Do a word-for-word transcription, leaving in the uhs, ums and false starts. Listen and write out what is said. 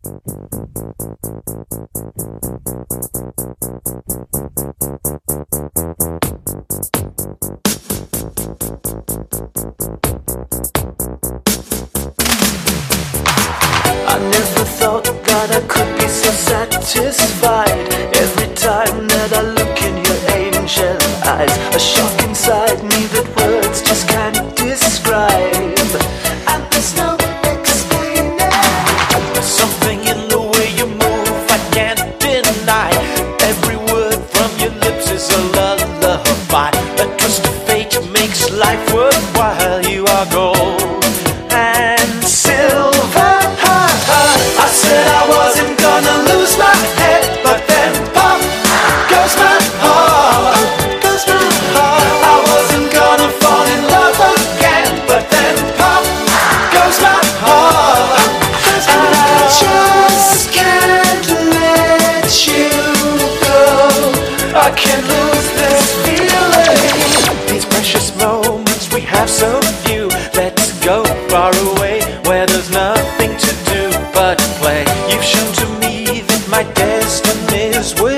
I never thought that I could be so satisfied every time that I look in your angel eyes. A shock inside me that words just can't describe, and there's no explaining. There's something in the way you move I can't deny. Every word from your lips is a lullaby. A twist of fate makes life worthwhile. You are gold and silver. I said I wasn't gonna lose my head, but then pop goes my heart, goes my heart. I wasn't gonna fall in love again, but then pop goes my heart, goes my and heart. I just can't let you go. I can't lose this feeling. These precious moments we have so few. Let's go far away where there's nothing to do but play. You've shown to me that my destiny is with